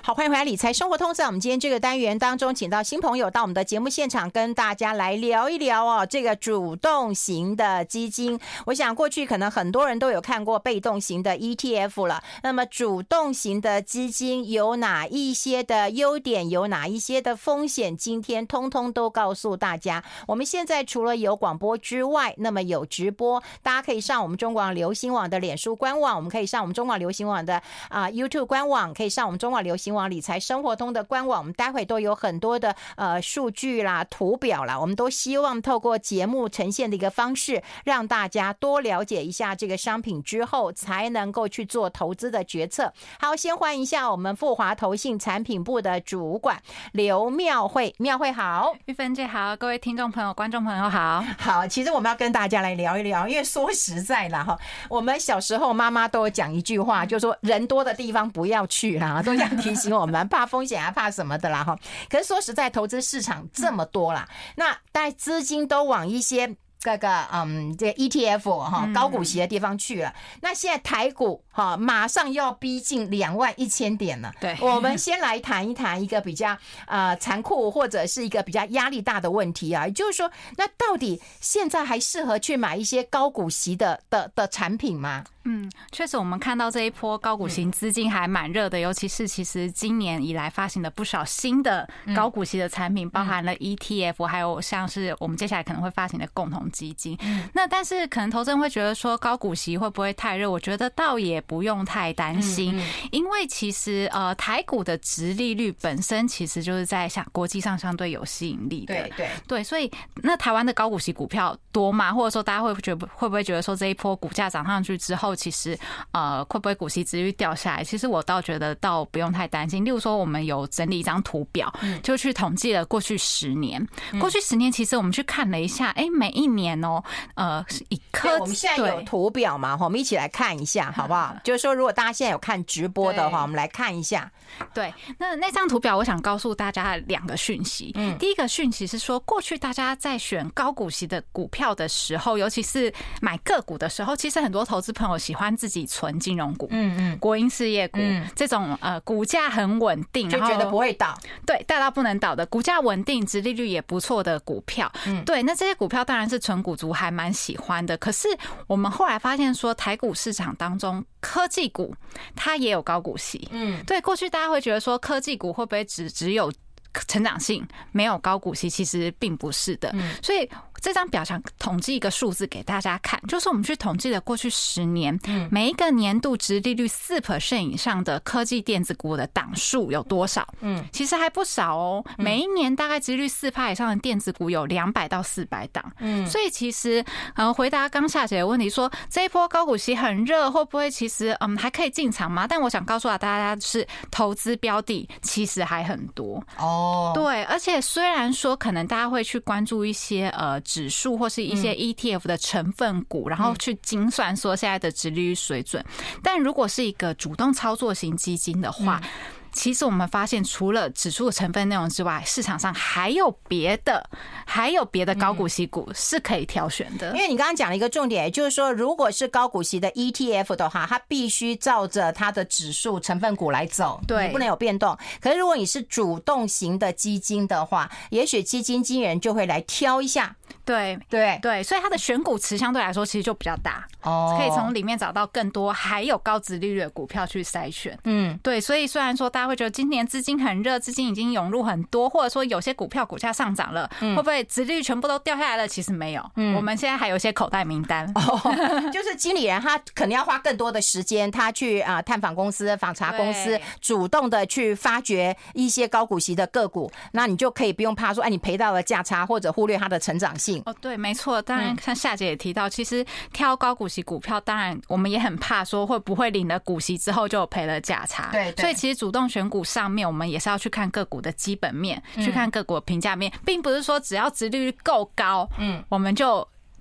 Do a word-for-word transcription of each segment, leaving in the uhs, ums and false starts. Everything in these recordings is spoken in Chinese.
好，欢迎回来理财生活通。在我们今天这个单元当中，请到新朋友到我们的节目现场，跟大家来聊一聊哦，这个主动型的基金。我想过去可能很多人都有看过被动型的 E T F 了，那么主动型的基金有哪一些的优点，有哪一些的风险，今天通通都告诉大家。我们现在除了有广播之外，那么有直播，大家可以上我们中广流行网的脸书官网，我们可以上我们中广流行网的啊、呃、YouTube 官网，可以上我们中广流行网理财生活通的官网，我们待会都有很多的呃数据啦、图表啦，我们都希望透过节目呈现的一个方式，让大家多了解一下这个商品之后，才能够去做投资的决策。好，先欢迎一下我们富华投信产品部的主管刘妙慧，妙慧好， 玉芬姐好，各位听众朋友、观众朋友好。 好，其实我们要跟大家来聊一聊，因为说实在啦哈，我们小时候妈妈都有讲一句话，就是说人多的地方不要去啦，都这样提醒我们，怕风险啊，怕什么的啦哈。可是说实在，投资市场这么多啦，那大家资金都往一些这个嗯，这 E T F 哈高股息的地方去了。嗯、那现在台股哈马上要逼近两万一千点了。 对， 我们先来谈一谈一个比较呃残酷或者是一个比较压力大的问题啊，也就是说，那到底现在还适合去买一些高股息的的的产品吗？ 嗯，确实，我们看到这一波高股息资金还蛮热的，尤其是其实今年以来发行的不少新的高股息的产品，包含了 E T F， 还有像是我们接下来可能会发行的共同基金。那但是可能投资人会觉得说高股息会不会太热？我觉得倒也不用太担心，因为其实呃台股的殖利率本身其实就是在像国际上相对有吸引力的， 对对对，所以那台湾的高股息股票多吗？或者说大家会觉得会不会觉得说这一波股价涨上去之后，其实呃会不会股息殖利率掉下来？其实我倒觉得倒不用太担心。例如说，我们有整理一张图表，就去统计了过去十年。过去十年，其实我们去看了一下，哎，每一年哦，呃，以科我们现在有图表嘛，我们一起来看一下，好不好？就是说，如果大家现在有看直播的话，我们来看一下。 对，那那张图表，我想告诉大家两个讯息。嗯，第一个讯息是说，过去大家在选高股息的股票的时候，尤其是买个股的时候，其实很多投资朋友喜欢自己存金融股，嗯嗯，国营事业股、嗯、这种呃股价很稳定， 就觉得不会倒， 对，大到不能倒的，股价稳定、殖利率也不错的股票。嗯，对，那这些股票当然是纯股族还蛮喜欢的。可是我们后来发现说，台股市场当中，科技股它也有高股息。嗯，对，过去大家会觉得说，科技股会不会只只有成长性没有高股息？其实并不是的。嗯，所以这张表想统计一个数字给大家看，就是我们去统计了过去十年，每一个年度殖利率 百分之四 以上的科技电子股的档数有多少？嗯，其实还不少哦。每一年大概殖利率 百分之四 以上的电子股有两百到四百档。嗯，所以其实呃，回答刚夏姐的问题说，这一波高股息很热，会不会其实嗯还可以进场吗？但我想告诉大家的是，投资标的其实还很多哦。对，而且虽然说可能大家会去关注一些呃。指数或是一些 E T F 的成分股，然后去精算说现在的殖利率水准。但如果是一个主动操作型基金的话，其实我们发现，除了指数的成分内容之外，市场上还有别的，还有别的高股息股是可以挑选的。 因为你刚刚讲了一个重点，就是说，如果是高股息的 E T F 的话，它必须照着它的指数成分股来走，对，你不能有变动。可是如果你是主动型的基金的话，也许基金经理人就会来挑一下。 对对对，所以它的选股池相对来说其实就比较大，哦，可以从里面找到更多还有高殖利率的股票去筛选。嗯，对，所以虽然说大家会觉得今年资金很热，资金已经涌入很多，或者说有些股票股价上涨了，嗯、会不会殖利率全部都掉下来了？其实没有，嗯、我们现在还有一些口袋名单， 哦、就是经理人他可能要花更多的时间，他去啊、呃、探访公司、访查公司，主动的去发掘一些高股息的个股，那你就可以不用怕说，哎，你赔到了价差或者忽略它的成长性。 哦，对，没错。当然，像夏姐也提到，其实挑高股息股票，当然我们也很怕说会不会领了股息之后就赔了价差。对，所以其实主动选股上面，我们也是要去看个股的基本面，去看个股的评价面，并不是说只要殖利率够高，嗯，我们就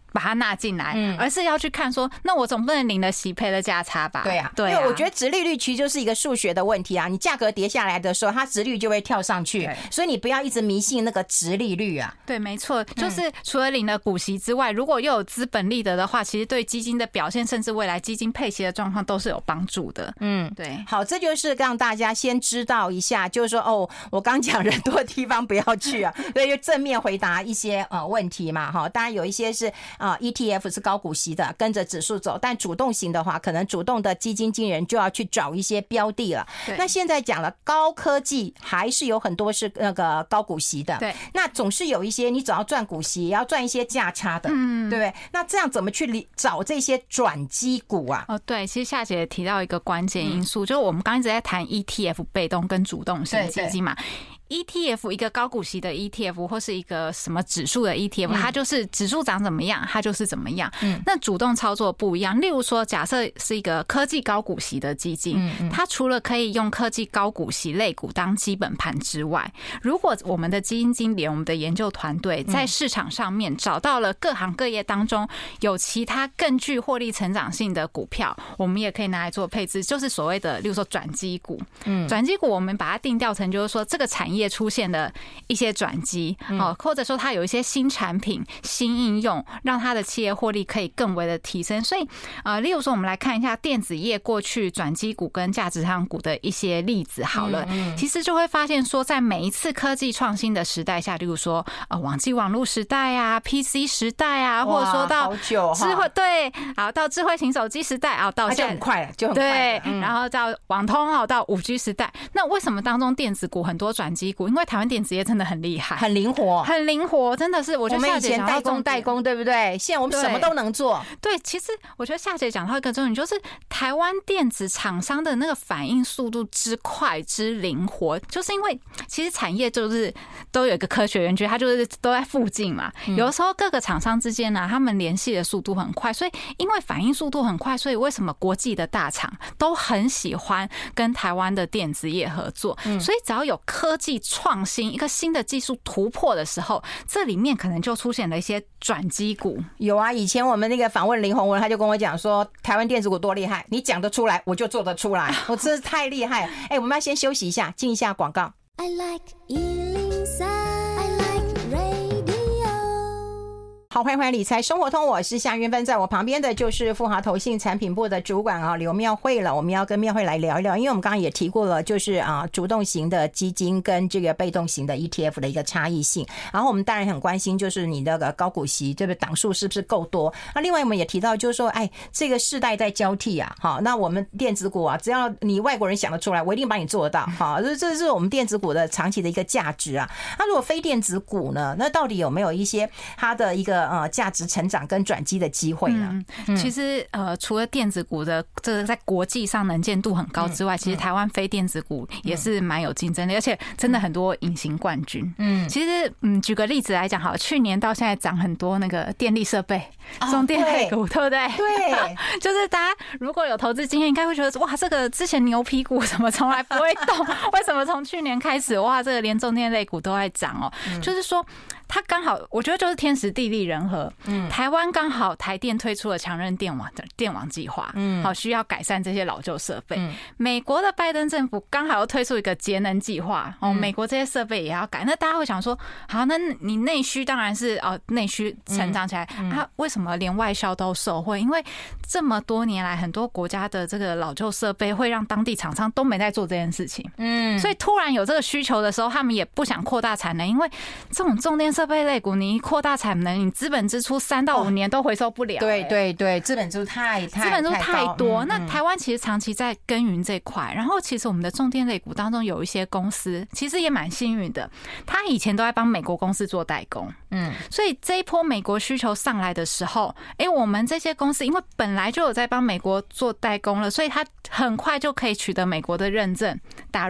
把它纳进来，嗯，而是要去看说，那我总不能领了息赔了价差吧？ 对啊， 对啊， 因为我觉得殖利率其实就是一个数学的问题啊，你价格跌下来的时候，它殖利率就会跳上去，所以你不要一直迷信那个殖利率啊。 对，没错，就是除了领了股息之外，如果又有资本利得的话，其实对基金的表现，甚至未来基金配息的状况都是有帮助的。嗯，对。 好，这就是让大家先知道一下，就是说哦，我刚讲人多的地方不要去啊，所以就正面回答一些呃问题嘛，哈。当然有一些是啊、呃、E T F 是高股息的，跟着指数走，但主动型的话，可能主动的基金经理人就要去找一些标的了。那现在讲了高科技，还是有很多是那个高股息的， 对。 那总是有一些你只要赚股息，也要赚一些价差的，嗯，对不对？那这样怎么去找这些转机股啊？ 哦，对，其实夏姐提到一个关键因素，嗯、就是我们刚刚一直在谈 E T F 被动跟主动型基金嘛。对对E T F 一个高股息的 E T F 或是一个什么指数的 E T F，、嗯、它就是指数涨怎么样，它就是怎么样。嗯，那主动操作不一样。例如说，假设是一个科技高股息的基金，嗯嗯、它除了可以用科技高股息类股当基本盘之外，如果我们的基金经理、我们的研究团队在市场上面找到了各行各业当中有其他更具获利成长性的股票，我们也可以拿来做配置，就是所谓的，例如说转机股。嗯，转机股我们把它定调成就是说这个产业业出现的一些转机，或者说它有一些新产品、新应用，让它的企业获利可以更为的提升。所以，呃，例如说，我们来看一下电子业过去转机股跟价值航股的一些例子。好了，其实就会发现说，在每一次科技创新的时代下，例如说，呃，网际网络时代啊、P C 时代啊，或者说到智慧对，好到智慧型手机时代啊，到现在就很快了，就很快对，嗯、然后到网通啊，到五 G 时代。那为什么当中电子股很多转机？因为台湾电子业真的很厉害， 很灵活， 很灵活，真的是。我觉得我们以前代工代工，对不对？现在我们什么都能做。 对，其实我觉得夏姐讲到一个重点，就是台湾电子厂商的那个反应速度之快之灵活，就是因为其实产业就是都有一个科学园区，它就是都在附近嘛。嗯、有的时候各个厂商之间呢、啊，他们联系的速度很快，所以因为反应速度很快，所以为什么国际的大厂都很喜欢跟台湾的电子业合作？嗯、所以只要有科技创新一个新的技术突破的时候，这里面可能就出现了一些转机股。 有啊，以前我们那个访问林宏文，他就跟我讲说，台湾电子股多厉害，你讲得出来，我就做得出来，我真是太厉害了。哎、欸，我们要先休息一下，进一下广告。I like 一零三 I like radio。好，欢迎回来理财生活通，我是夏云芬，在我旁边的就是富华投信产品部的主管啊刘妙慧了。我们要跟妙慧来聊一聊，因为我们刚刚也提过了，就是啊主动型的基金跟这个被动型的 E T F 的一个差异性。然后我们当然很关心，就是你那个高股息这个档数是不是够多？那另外我们也提到，就是说，哎，这个世代在交替啊，好，那我们电子股啊，只要你外国人想得出来，我一定帮你做得到，好，这这是我们电子股的长期的一个价值啊。那如果非电子股呢？那到底有没有一些它的一个呃价值成长跟转机的机会呢？ 嗯、其实呃，除了电子股的这个在国际上能见度很高之外，嗯、其实台湾非电子股也是蛮有竞争力，而且真的很多隐形冠军。嗯，其实嗯，举个例子来讲，好，去年到现在涨很多那个电力设备、中电类股，对不对？ 对， 就是大家如果有投资经验，应该会觉得哇，这个之前牛皮股怎么从来不会动？为什么从去年开始，哇，这个连中电类股都在涨哦？嗯、就是说。它刚好，我觉得就是天时地利人和。嗯，台湾刚好台电推出了强韧电网的电网计划，嗯，好需要改善这些老旧设备。嗯，美国的拜登政府刚好又推出一个节能计划，哦，美国这些设备也要改。那大家会想说，好，那你内需当然是哦，内需成长起来，嗯嗯、啊，为什么连外销都受惠？因为这么多年来，很多国家的这个老旧设备会让当地厂商都没在做这件事情。嗯，所以突然有这个需求的时候，他们也不想扩大产能，因为这种重电设备类股，你扩大产能，你资本支出三到五年都回收不了、欸。 对对对，资本支出太太资本支出太多。 嗯、 那台湾其实长期在耕耘这块，然后其实我们的重电类股当中有一些公司，其实也蛮幸运的，他以前都在帮美国公司做代工。嗯，所以这一波美国需求上来的时候，哎、欸，我们这些公司因为本来就有在帮美国做代工了，所以他很快就可以取得美国的认证，打入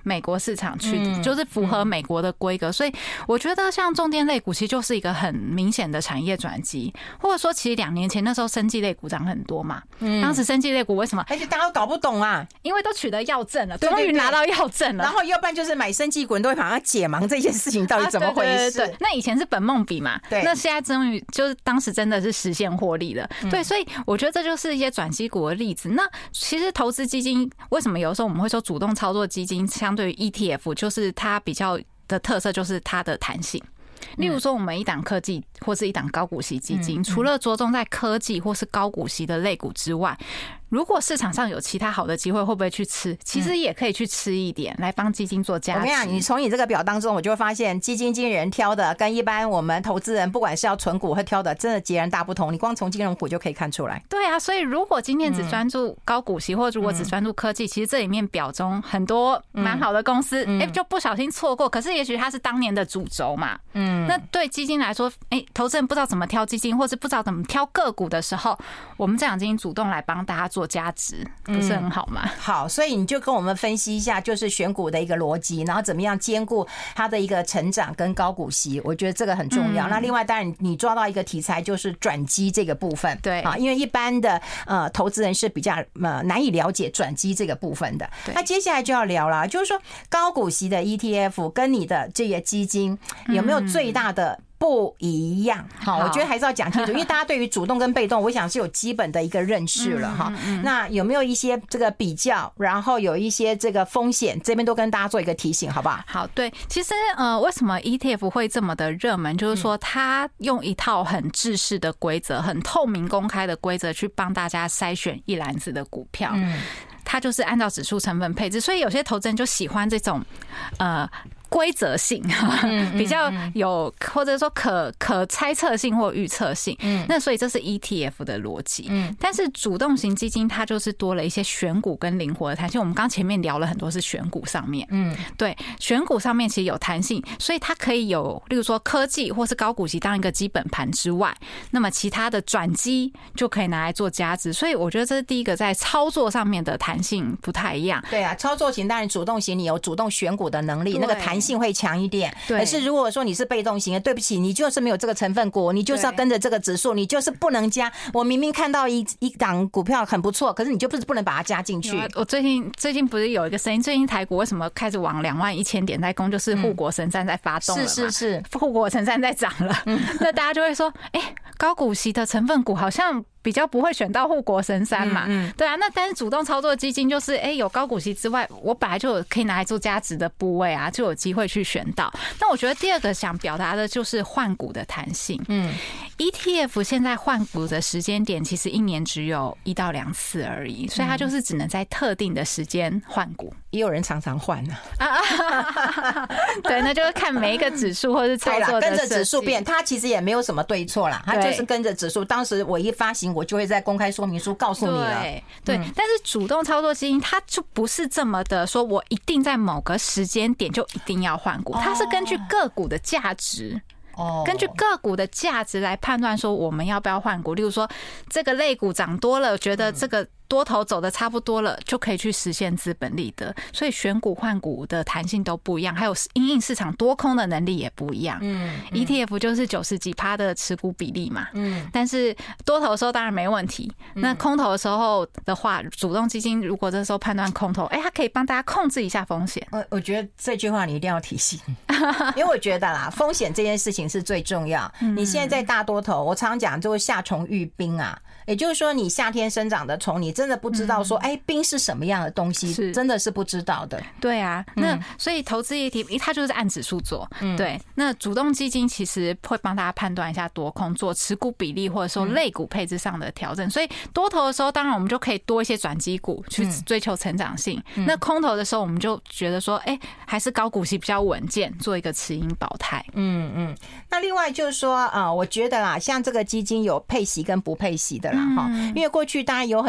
美国市场去，嗯、就是符合美国的规格。所以我觉得像重电类股其实就是一个很明显的产业转机，或者说其实两年前那时候生技类股涨很多嘛，嗯、当时生技类股为什么？ 而且大家都搞不懂啊， 因为都取得药证了，终于拿到药证了， 然后要不然就是买生技股人都会马上解盲这件事情到底怎么回事？啊、对对对对， 那以前是本梦比嘛，对，那现在终于就是当时真的是实现获利了，嗯、对，所以我觉得这就是一些转机股的例子。那其实投资基金为什么有时候我们会说主动操作基金相对于 E T F， 就是它比较的特色就是它的弹性。例如说，我们一档科技或是一档高股息基金，除了着重在科技或是高股息的类股之外，如果市场上有其他好的机会，会不会去吃？其实也可以去吃一点，来帮基金做加持。 我跟你讲，你从你这个表当中，我就会发现基金经理人挑的跟一般我们投资人，不管是要存股或挑的，真的截然大不同。你光从金融股就可以看出来。 对啊，所以如果今天只专注高股息，或者如果只专注科技，其实这里面表中很多蛮好的公司，哎、嗯，就不小心错过。可是也许它是当年的主轴嘛，嗯，那对基金来说，哎，投资人不知道怎么挑基金，或是不知道怎么挑个股的时候，我们这样基金主动来帮大家做加值。不是很好吗？ 嗯、好，所以你就跟我们分析一下，就是选股的一个逻辑，然后怎么样兼顾它的一个成长跟高股息，我觉得这个很重要。嗯、那另外，当然你抓到一个题材，就是转机这个部分， 对啊，因为一般的呃投资人是比较呃难以了解转机这个部分的。那接下来就要聊了，就是说高股息的 E T F 跟你的这些基金有没有最大的不一样？好，我觉得还是要讲清楚，因为大家对于主动跟被动，我想是有基本的一个认识了哈。那有没有一些这个比较，然后有一些这个风险，这边都跟大家做一个提醒，好不好？ 好，对，其实呃，为什么 E T F 会这么的热门？就是说，它用一套很制式的规则、很透明公开的规则去帮大家筛选一篮子的股票。嗯，它就是按照指数成分配置，所以有些投资人就喜欢这种呃。规则性比较有，或者说可可猜测性或预测性，那所以这是 E T F 的逻辑。但是主动型基金它就是多了一些选股跟灵活的弹性。我们刚前面聊了很多是选股上面，嗯，对，选股上面其实有弹性，所以它可以有，例如说科技或是高股息当一个基本盘之外，那么其他的转机就可以拿来做加值。所以我觉得这是第一个在操作上面的弹性不太一样。 对啊，操作型当然主动型你有主动选股的能力，那个弹性会强一点。可是如果说你是被动型的，对不起，你就是没有这个成分股，你就是要跟着这个指数，你就是不能加。我明明看到一一档股票很不错，可是你就不是不能把它加进去。 我最近最近不是有一个声音，最近台股为什么开始往两万一千点在攻？就是护国神山在发动了嘛， 是是是， 护国神山在涨了。嗯、那大家就会说，哎、欸，高股息的成分股好像比较不会选到护国神山嘛，嗯嗯对啊，那但是主动操作基金就是，哎、欸，有高股息之外，我本来就有可以拿来做价值的部位啊，就有机会去选到。那我觉得第二个想表达的就是换股的弹性。嗯 ，E T F 现在换股的时间点其实一年只有一到两次而已，所以它就是只能在特定的时间换股。 也有人常常换呢、 啊，对，那就是看每一个指数或是操作的跟着指数变，它其实也没有什么对错啦，它就是跟着指数。当时我一发行，我就会在公开说明书告诉你了。 对，对嗯、但是主动操作基金它就不是这么的说，我一定在某个时间点就一定要换股，它是根据个股的价值。根据个股的价值来判断说我们要不要换股，例如说这个类股涨多了，觉得这个多头走的差不多了，就可以去实现资本利得。所以选股换股的弹性都不一样，还有因应市场多空的能力也不一样。嗯 ，E T F 就是九十几趴的持股比例嘛。嗯，但是多头的时候当然没问题。那空头的时候的话，主动基金如果这时候判断空头，哎、欸，它可以帮大家控制一下风险。 我我觉得这句话你一定要提醒，因为我觉得啦，风险这件事情是最重要。你现在在大多头，我常讲就是夏虫遇冰啊，也就是说你夏天生长的虫，你真的不知道说，哎、嗯，冰是什么样的东西，是真的是不知道的。 对啊，那所以投资 E T F 它就是按指数做，嗯、对。那主动基金其实会帮大家判断一下多空，做持股比例或者说类股配置上的调整。所以多头的时候，当然我们就可以多一些转机股去追求成长性。嗯、那空头的时候，我们就觉得说，哎、欸，还是高股息比较稳健，做一个持盈保泰。 嗯嗯。那另外就是说啊、呃，我觉得啦，像这个基金有配息跟不配息的啦哈，嗯、因为过去当然有很多年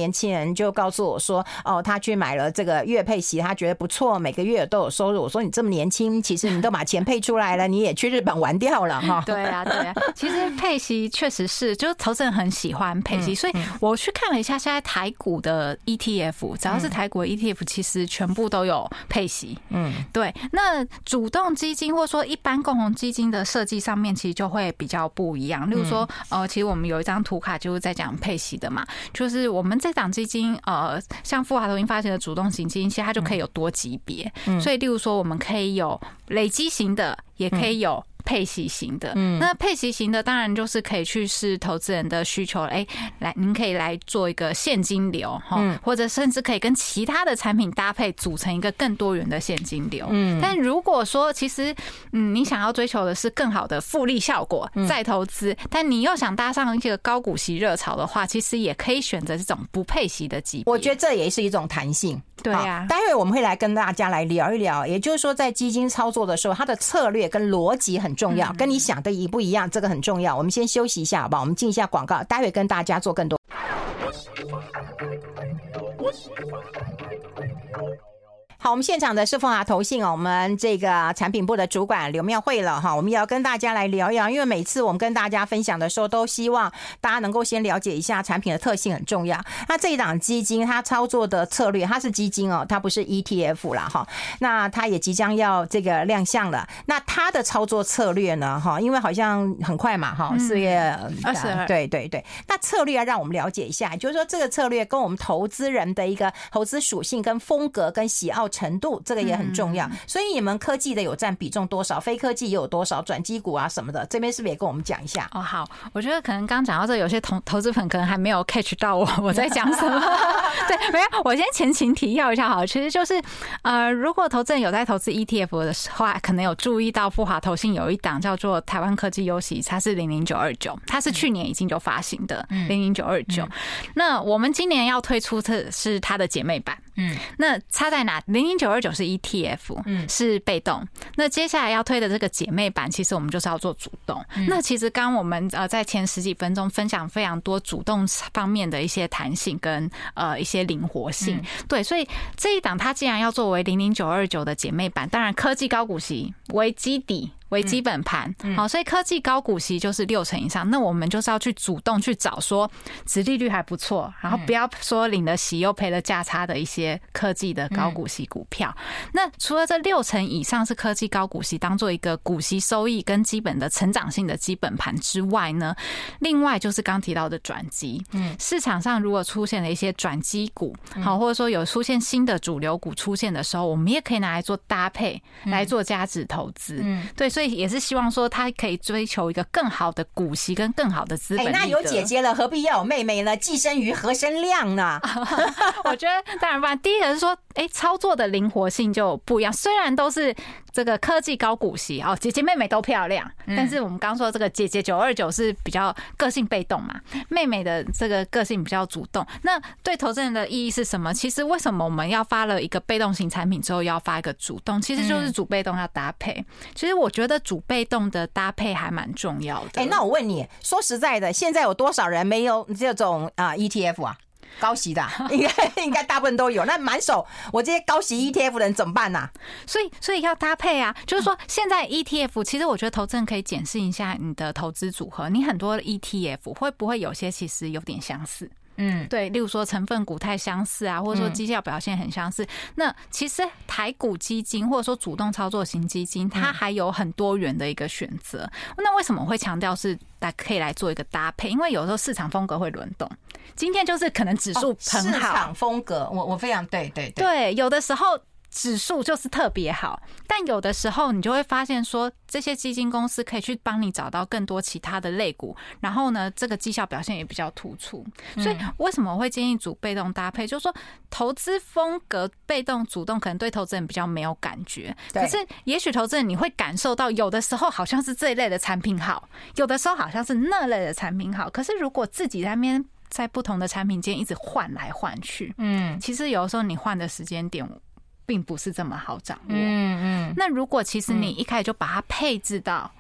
年轻人就告诉我说，哦，他去买了这个月配息，他觉得不错，每个月都有收入。我说你这么年轻，其实你都把钱配出来了，你也去日本玩掉了哈。 对啊，对啊，其实配息确实是，就是投资人很喜欢配息，所以我去看了一下，现在台股的 E T F， 只要是台股的 E T F， 其实全部都有配息。嗯，对。那主动基金或者说一般共同基金的设计上面，其实就会比较不一样。例如说，呃，其实我们有一张图卡就是在讲配息的嘛，就是我们这档基金，呃，像富华投信发行的主动型基金，其实它就可以有多级别。所以，例如说，我们可以有累积型的，也可以有配息型的。嗯，那配息型的当然就是可以去视投资人的需求，哎、欸，来，您可以来做一个现金流哈，嗯、或者甚至可以跟其他的产品搭配，组成一个更多元的现金流。嗯，但如果说其实嗯你想要追求的是更好的复利效果再投资，嗯、但你又想搭上一个高股息热潮的话，其实也可以选择这种不配息的级别。 我觉得这也是一种弹性。 对呀、啊， 待会我们会来跟大家来聊一聊，也就是说，在基金操作的时候，它的策略跟逻辑很重要，跟你想的一不一样，这个很重要。我们先休息一下，好不好？我们进一下广告，待会跟大家做更多。好，我们现场的是凤华投信哦，我们这个产品部的主管刘妙慧了哈，我们也要跟大家来聊一聊，因为每次我们跟大家分享的时候，都希望大家能够先了解一下产品的特性很重要。那这一档基金它操作的策略，它是基金哦，它不是 E T F 啦哈，那它也即将要这个亮相了。那它的操作策略呢哈，因为好像很快嘛哈，四月二十二， 对对对，那策略要让我们了解一下，就是说这个策略跟我们投资人的一个投资属性、跟风格、跟喜好程度，这个也很重要。嗯、所以你们科技的有占比重多少？非科技也有多少？转机股啊什么的，这边是不是也跟我们讲一下？ 哦，好，我觉得可能刚讲到这，有些投投资粉可能还没有 catch 到我我在讲什么。对，没有，我先前情提要一下好了，其实就是呃，如果投资人有在投资 E T F 的话，可能有注意到富华投信有一档叫做台湾科技优息，它是零零九二九，它是去年已经就发行的零零九二九。那我们今年要推出的是它的姐妹版。嗯，那差在哪？零零九二九是 E T F， 嗯，是被动。那接下来要推的这个姐妹版，其实我们就是要做主动。嗯、那其实刚刚我们呃在前十几分钟分享非常多主动方面的一些弹性跟呃一些灵活性，嗯、对，所以这一档它既然要作为零零九二九的姐妹版，当然科技高股息为基底。为基本盘，好，所以科技高股息就是六成以上，那我们就是要去主动去找说殖利率还不错，然后不要说领了息又赔了价差的一些科技的高股息股票。那除了这六成以上是科技高股息当做一个股息收益跟基本的成长性的基本盘之外呢，另外就是刚提到的转机，嗯，市场上如果出现了一些转机股，好，或者说有出现新的主流股出现的时候，我们也可以拿来做搭配，来做价值投资，嗯，对，所以所以也是希望说他可以追求一个更好的股息跟更好的资本利得。 哎，那有姐姐了，何必要有妹妹呢？既生瑜，何生亮呢？ 我觉得当然不然。第一个是说，哎，操作的灵活性就不一样。虽然都是这个科技高股息哦，姐姐妹妹都漂亮，嗯、但是我们刚说这个姐姐九二九是比较个性被动嘛，妹妹的这个个性比较主动。那对投资人的意义是什么？其实为什么我们要发了一个被动型产品之后要发一个主动？其实就是主被动要搭配。嗯、其实我觉得主被动的搭配还蛮重要的。 哎，那我问你，说实在的，现在有多少人没有这种啊 E T F 啊？高息的、啊、应该应该大部分都有，那满手我这些高息 E T F 的人怎么办呢、啊？ 所以所以要搭配啊，就是说现在 E T F 其实我觉得投资人可以检视一下你的投资组合，你很多 E T F 会不会有些其实有点相似？嗯，对，例如说成分股太相似啊，或者说绩效表现很相似。嗯、那其实台股基金或者说主动操作型基金，它还有很多元的一个选择。嗯、那为什么会强调是大家可以来做一个搭配？因为有时候市场风格会轮动，今天就是可能指数很好， 哦、市场风格，我我非常对对对， 对，有的时候。指数就是特别好，但有的时候你就会发现说，这些基金公司可以去帮你找到更多其他的类股，然后呢，这个绩效表现也比较突出。所以为什么我会建议主被动搭配？就是说，投资风格被动、主动可能对投资人比较没有感觉，可是也许投资人你会感受到，有的时候好像是这一类的产品好，有的时候好像是那类的产品好。可是如果自己在那边在不同的产品间一直换来换去，嗯，其实有的时候你换的时间点并不是这么好掌握。嗯嗯。那如果其实你一开始就把它配置到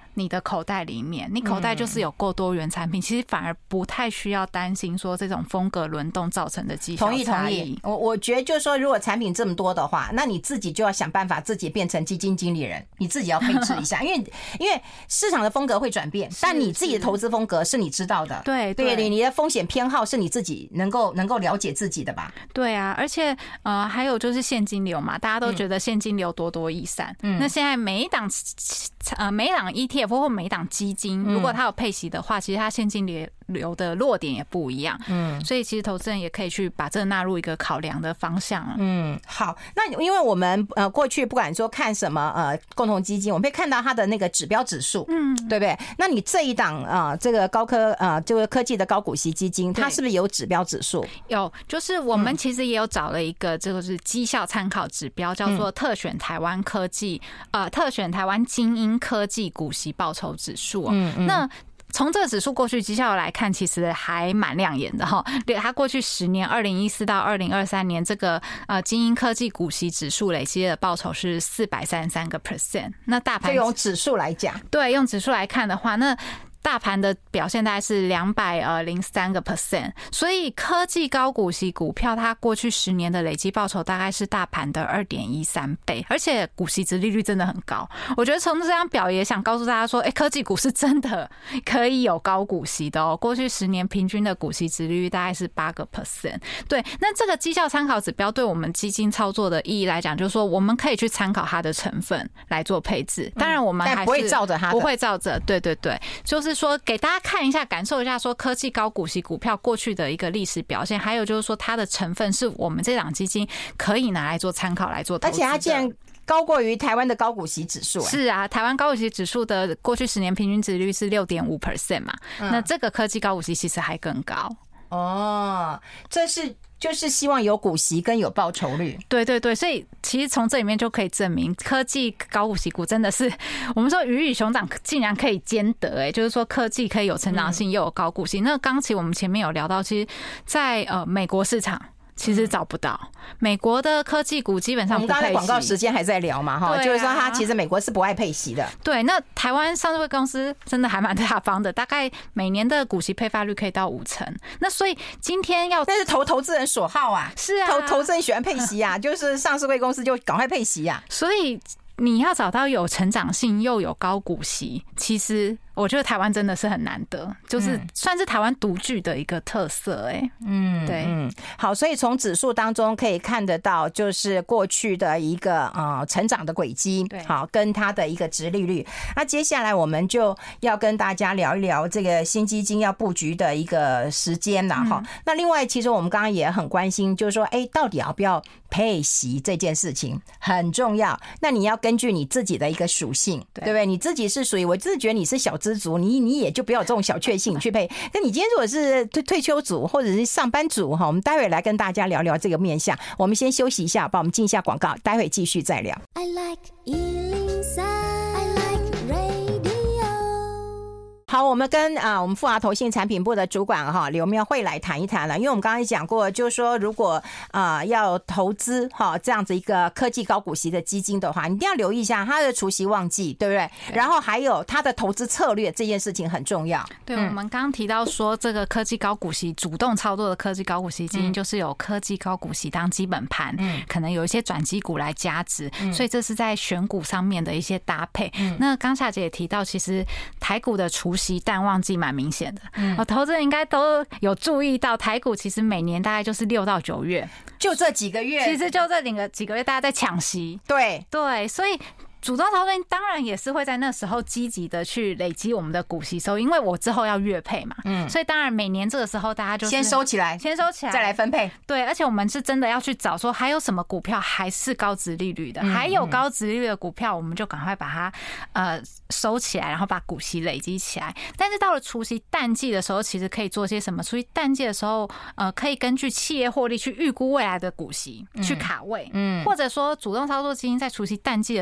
你的口袋里面，你口袋就是有够多元产品，其实反而不太需要担心说这种风格轮动造成的绩效差异。 同意同意，我我觉得就是说，如果产品这么多的话，那你自己就要想办法自己变成基金经理人，你自己要配置一下，因为因为市场的风格会转变，但你自己的投资风格是你知道的， 对对，你你的风险偏好是你自己能够能够了解自己的吧？ 对啊，而且呃还有就是现金流嘛，大家都觉得现金流多多益善，嗯，那现在每一档呃每一档 E T F 或每一档基金，如果它有配息的话，其实它现金流流的落点也不一样，嗯，所以其实投资人也可以去把这纳入一个考量的方向。 嗯，好，那因为我们呃过去不管说看什么呃共同基金，我们会看到它的那个指标指数，嗯，对不对？那你这一档啊、呃、这个高科呃这个科技的高股息基金，它是不是有指标指数？ 有，就是我们其实也有找了一个这个是绩效参考指标，叫做特选台湾科技呃特选台湾精英科技股息报酬指数。嗯嗯，那从这个指数过去绩效来看，其实还蛮亮眼的哈。它过去十年，二零一四到二零二三年，这个呃精英科技股息指数累积的报酬是四百三十三个 percent。那大盘就用指数来讲， 对，用指数来看的话，那大盘的表现大概是两百呃零三个 percent， 所以科技高股息股票它过去十年的累积报酬大概是大盘的二点一三倍，而且股息殖利率真的很高。我觉得从这张表也想告诉大家说，哎、欸，科技股是真的可以有高股息的哦。过去十年平均的股息殖利率大概是八个 percent。对，那这个绩效参考指标对我们基金操作的意义来讲，就是说我们可以去参考它的成分来做配置。当然我们还是但不会照着它， 不会照着，对对对，就是。是说给大家看一下，感受一下说科技高股息股票过去的一个历史表现，还有就是说它的成分是我们这档基金可以拿来做参考来做投资的。 而且它竟然高过于台湾的高股息指数、欸。 是啊，台湾高股息指数的过去十年平均殖利率是 六点五 percent 嘛、嗯，那这个科技高股息其实还更高。 哦，这是。就是希望有股息跟有报酬率， 对对对，所以其实从这里面就可以证明，科技高股息股真的是我们说鱼与熊掌竟然可以兼得，哎，就是说科技可以有成长性又有高股息。那刚其实我们前面有聊到，其实在呃美国市场。其实找不到美国的科技股基本上不配息。我们刚才广告时间还在聊嘛，哈、啊，就是说它其实美国是不爱配息的。 对，那台湾上市公司真的还蛮大方的，大概每年的股息配发率可以到五成。那所以今天要那是投投资人所好啊， 是啊， 投投资人喜欢配息啊，就是上市贵公司就赶快配息啊。 所以你要找到有成长性又有高股息，其实。我觉得台湾真的是很难得，就是算是台湾独具的一个特色、欸，哎，嗯，对， 嗯，好，所以从指数当中可以看得到，就是过去的一个呃成长的轨迹，好，跟它的一个殖利率。那接下来我们就要跟大家聊一聊这个新基金要布局的一个时间了哈、嗯。那另外，其实我们刚刚也很关心，就是说，哎，到底要不要配息这件事情很重要。那你要根据你自己的一个属性， 对, 对不对？你自己是属于，我自己觉得你是小资族，你你也就不要有这种小确幸去配。那你今天如果是退退休族或者是上班族哈，我们待会来跟大家聊聊这个面向。我们先休息一下，帮我们进一下广告，待会继续再聊。I like 一零三 I like radio。好，我们跟啊、呃、我们富华投信产品部的主管哈刘妙慧来谈一谈了，因为我们刚才讲过，就是说如果啊、呃、要投资哈这样子一个科技高股息的基金的话，你一定要留意一下它的除息旺季，对不对？对，然后还有它的投资策略，这件事情很重要。 对，嗯、我们刚刚提到说，这个科技高股息主动操作的科技高股息基金，就是有科技高股息当基本盘，嗯，可能有一些转机股来加值，嗯，所以这是在选股上面的一些搭配。嗯、那刚夏姐也提到，其实台股的除息淡旺季蛮明显的，嗯，投资人应该都有注意到，台股其实每年大概就是六到九月， 就这几个月， 其实就这两个几个月，大家在抢息， 对对，所以。主动投资人当然也是会在那时候积极的去累积我们的股息收，因为我之后要月配嘛，嗯，所以当然每年这个时候大家就是先收起来， 先收起来， 再来分配。 对，而且我们是真的要去找说还有什么股票还是高殖利率的，嗯、还有高殖利率的股票，我们就赶快把它呃收起来，然后把股息累积起来。但是到了除息淡季的时候，其实可以做些什么？除息淡季的时候，呃，可以根据企业获利去预估未来的股息，去卡位，嗯，或者说主动操作基金在除息淡季的时候，它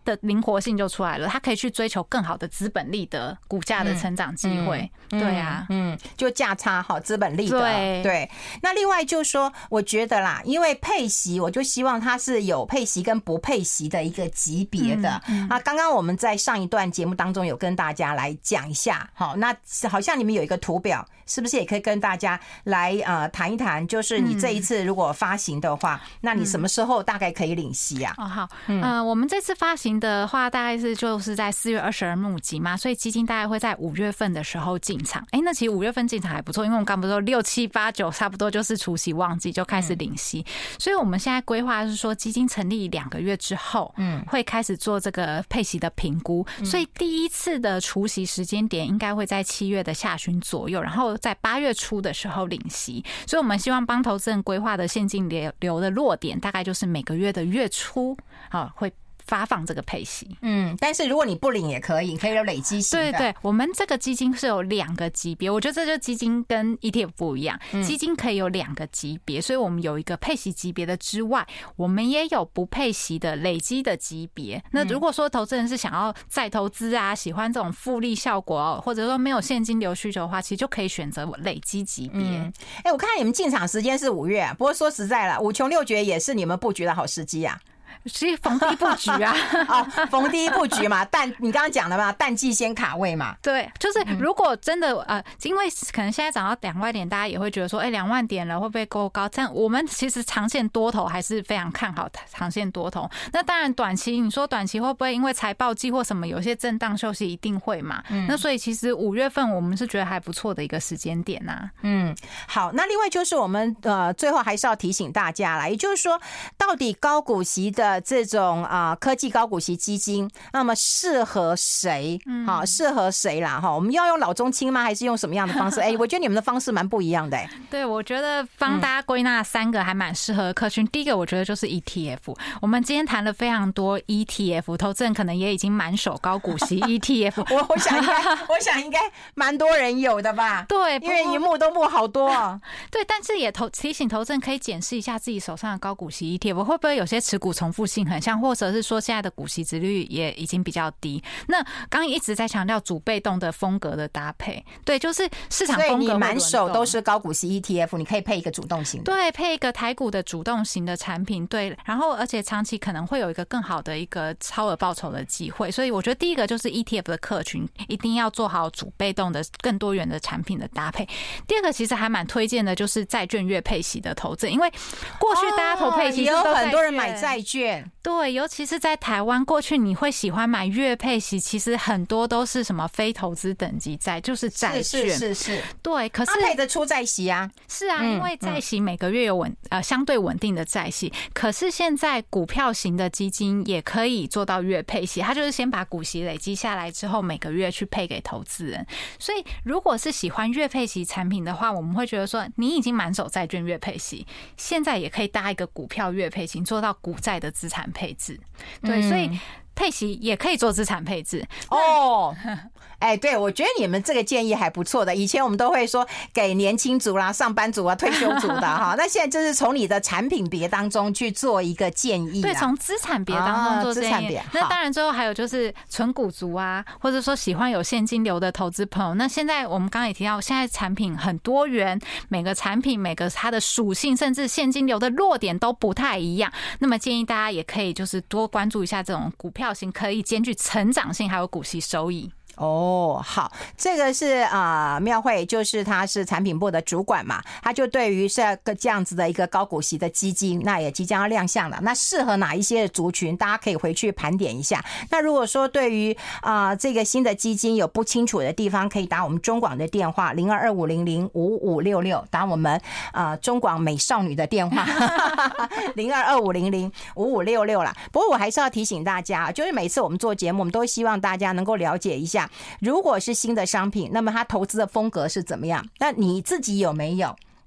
的灵活性就出来了，它可以去追求更好的资本利得股价的成长机会。嗯嗯、对啊， 嗯，就价差好资本利得。 对对。那另外就是说，我觉得啦，因为配息，我就希望它是有配息跟不配息的一个级别的。嗯嗯、啊，刚刚我们在上一段节目当中有跟大家来讲一下，好，那好像你们有一个图表，是不是也可以跟大家来呃谈一谈？就是你这一次如果发行的话，嗯、那你什么时候大概可以领息啊？ 哦，好，嗯、呃，我们这次发行的话，大概是就是在四月二十二募集嘛，所以基金大概会在五月份的时候进场。哎，那其实五月份进场还不错，因为我们刚不是说六七八九差不多就是除息旺季就开始领息，嗯、所以我们现在规划是说，基金成立两个月之后，嗯，会开始做这个配息的评估，嗯、所以第一次的除息时间点应该会在七月的下旬左右，然后在八月初的时候领息。所以我们希望帮投资人规划的现金流的落点，大概就是每个月的月初，好会发放这个配息。 嗯，但是如果你不领也可以，可以有累积型的。 对对，我们这个基金是有两个级别，我觉得这就基金跟 E T F 不一样，基金可以有两个级别，所以我们有一个配息级别的之外，我们也有不配息的累积的级别。那如果说投资人是想要再投资啊，喜欢这种复利效果，或者说没有现金流需求的话，其实就可以选择累积级别。哎、 嗯欸，我看你们进场时间是五月、啊，不过说实在了，五穷六绝也是你们布局的好时机啊。 所以逢低布局啊， 哦，逢低布局嘛，淡你刚刚讲的嘛，淡季先卡位嘛。 对，就是如果真的呃，因为可能现在涨到两万点，大家也会觉得说，哎、欸，两万点了会不会够高？但我们其实长线多头还是非常看好长线多头。那当然短期，你说短期会不会因为财报季或什么有些震荡休息，一定会嘛。嗯、那所以其实五月份我们是觉得还不错的一个时间点呐、啊。 嗯，好，那另外就是我们呃最后还是要提醒大家啦，也就是说，到底高股息的这种啊、呃、科技高股息基金，那么适合谁？好、嗯，适合谁啦？哈，我们要用老中青吗？还是用什么样的方式？哎、欸，我觉得你们的方式蛮不一样的、欸。 对，我觉得帮大家归纳三个还蛮适合的客群。嗯、第一个，我觉得就是 E T F。我们今天谈了非常多 E T F， 投资人可能也已经满手高股息 E T F 我。我想应该，我想应该蛮多人有的吧？ 对， 因为荧幕都幕好多、哦。 对，但是也投提醒投资人可以检视一下自己手上的高股息 E T F 会不会有些持股重复性很像，或者是说现在的股息殖率也已经比较低。那刚刚一直在强调主被动的风格的搭配，对，就是市场风格。所以你满手都是高股息 E T F， 你可以配一个主动型的， 对，配一个台股的主动型的产品，对，然后而且长期可能会有一个更好的一个超额报酬的机会。所以我觉得第一个就是 E T F 的客群一定要做好主被动的更多元的产品的搭配。第二个其实还蛮推荐的就是债券月配息的投资，因为过去大家投配息、哦、 有很多人买债券， 对，尤其是在台湾，过去你会喜欢买月配息，其实很多都是什么非投资等级债，就是债券， 是是是是， 对，可是它配着出债息啊， 是啊，因为债息每个月有稳呃相对稳定的债息，可是现在股票型的基金也可以做到月配息，它就是先把股息累积下来之后，每个月去配给投资人。所以如果是喜欢月配息产品的话，我们会觉得说，你已经满手债券月配息，现在也可以搭一个股票月配息，做到股债的资产配置。对，所以配息也可以做资产配置哦。哎，对，我觉得你们这个建议还不错的。以前我们都会说给年轻族啦、上班族啊、退休族的哈，那现在就是从你的产品别当中去做一个建议， 对，从资产别当中做建议。啊、那当然，最后还有就是纯股族啊，或者说喜欢有现金流的投资朋友。那现在我们刚刚也提到，现在产品很多元，每个产品每个它的属性，甚至现金流的弱点都不太一样。那么建议大家也可以就是多关注一下这种股票型，可以兼具成长性还有股息收益。 哦，好，这个是啊、呃，妙慧就是他是产品部的主管嘛，他就对于这个这样子的一个高股息的基金，那也即将要亮相了，那适合哪一些族群，大家可以回去盘点一下。那如果说对于啊、呃、这个新的基金有不清楚的地方，可以打我们中广的电话零二二五零零五五六六，打我们啊、呃、中广美少女的电话零二二五零零五五六六啦。不过我还是要提醒大家，就是每次我们做节目，我们都希望大家能够了解一下。如果是新的商品，那么它投资的风格是怎么样？那你自己有没有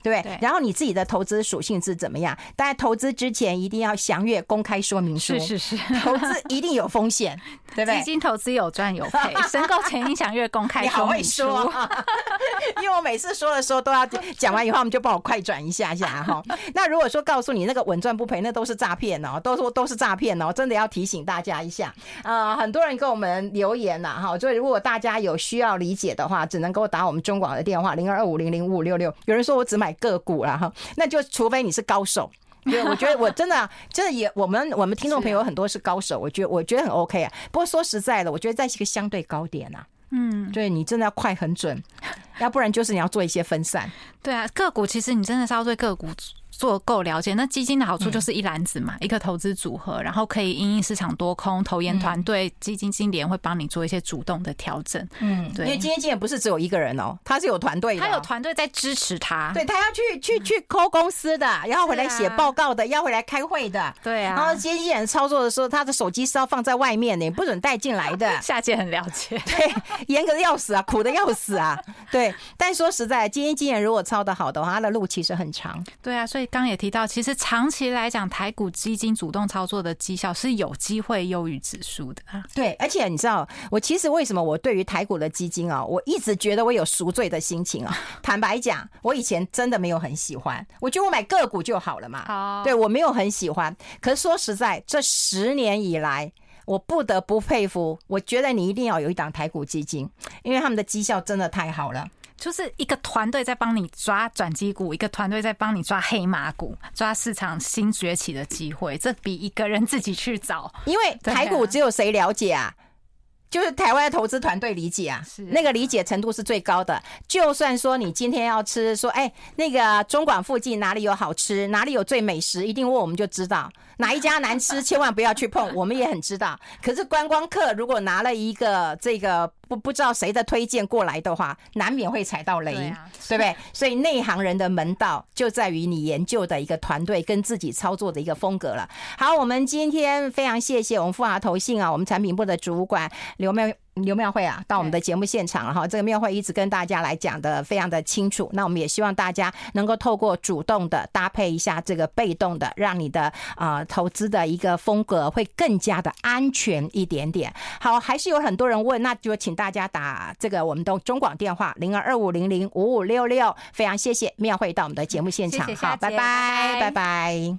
对不对？然后你自己的投资属性是怎么样？当然，投资之前一定要详阅公开说明书。 是是是， 投资一定有风险，对不对？ 基金投资有赚有赔，申购前应详阅公开说明书。你好会说啊， 因为我每次说的时候都要讲完以后，他们就帮我快转一下下哈。那如果说告诉你那个稳赚不赔，那都是诈骗哦，都说都是诈骗哦，真的要提醒大家一下。呃，很多人给我们留言呐哈，所以如果大家有需要理解的话，只能给我打我们中广的电话零二二五零零五五六六。有人说我只买个股啦哈，那就除非你是高手。对，我觉得我真的真的也，我们我们听众朋友很多是高手，我觉得我觉得很 OK 啊。不过说实在的，我觉得在一个相对高点啊，嗯，对你真的要快很准，要不然就是你要做一些分散。 对啊，个股其实你真的是要对个股做够了解。那基金的好处就是一篮子嘛，嗯、一个投资组合，然后可以因应市场多空，投研团队、嗯、基金经理人会帮你做一些主动的调整。嗯，对， 因为基金经理不是只有一个人哦，他是有团队的、哦， 他有团队在支持他， 对他要去去去抠公司的，要回来写报告的，要回来开会的， 对啊。 然后基金经理人操作的时候，他的手机是要放在外面的，不准带进来的。 下届很了解， 对，严格的要死啊，苦的要死啊，对。但说实在，基金经理人如果操得好的话，他的路其实很长。 对啊，所以刚刚也提到，其实长期来讲，台股基金主动操作的绩效是有机会优于指数的。 对，而且你知道，我其实为什么我对于台股的基金啊，我一直觉得我有赎罪的心情啊。坦白讲，我以前真的没有很喜欢，我觉得我买个股就好了嘛。哦、对，我没有很喜欢。可是说实在，这十年以来，我不得不佩服，我觉得你一定要有一档台股基金，因为他们的绩效真的太好了。 就是一个团队在帮你抓转机股，一个团队在帮你抓黑马股，抓市场新崛起的机会，这比一个人自己去找。 因为台股只有谁了解啊？就是台湾的投资团队理解啊，那个理解程度是最高的。就算说你今天要吃，说哎，那个中广附近哪里有好吃，哪里有最美食，一定问我们就知道。哪一家难吃，千万不要去碰，我们也很知道。可是观光客如果拿了一个这个不不知道谁的推荐过来的话，难免会踩到雷， 对,、啊、对不对？所以内行人的门道就在于你研究的一个团队跟自己操作的一个风格了。好，我们今天非常谢谢我们富华投信啊，我们产品部的主管刘妙刘妙慧啊，到我们的节目现场了哈。这个妙慧一直跟大家来讲的非常的清楚，那我们也希望大家能够透过主动的搭配一下这个被动的，让你的呃投资的一个风格会更加的安全一点点。好，还是有很多人问，那就请大家打这个我们的中广电话零二二五零零五五六六。非常谢谢妙慧到我们的节目现场， 谢谢， 好，拜拜，拜拜。